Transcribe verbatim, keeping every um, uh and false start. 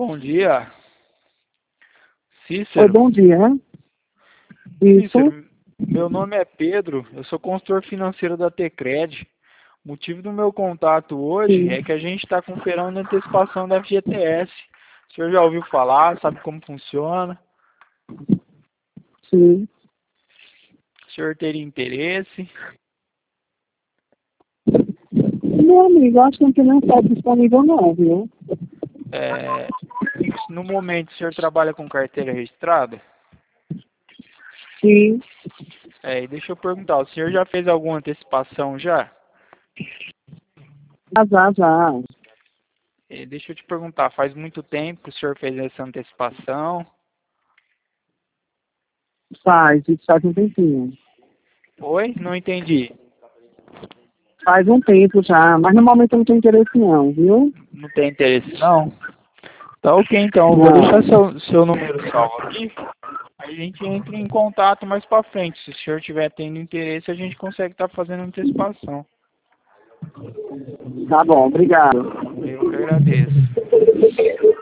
bom dia. Oi, Cícero. bom dia. Isso. Cícero, meu nome é Pedro, eu sou consultor financeiro da Tecred. O motivo do meu contato hoje Sim. é que a gente está conferindo a antecipação da F G T S. O senhor já ouviu falar, sabe como funciona? Sim. O senhor teria interesse? Meu amigo, acho que não tem nenhum site disponível não, viu? É, no momento, o senhor trabalha com carteira registrada? Sim. É, e deixa eu perguntar, o senhor já fez alguma antecipação já? Já, já, já. É, deixa eu te perguntar, faz muito tempo que o senhor fez essa antecipação? Faz, isso faz um tempinho. Oi? Não entendi. Faz um tempo já, mas no momento eu não tenho interesse não, viu? Não tem interesse não? Tá ok, então. Eu vou deixar Não. seu, seu número salvo aqui. A gente entra em contato mais pra frente. Se o senhor tiver tendo interesse, a gente consegue estar fazendo antecipação. Tá bom, obrigado. Eu que agradeço.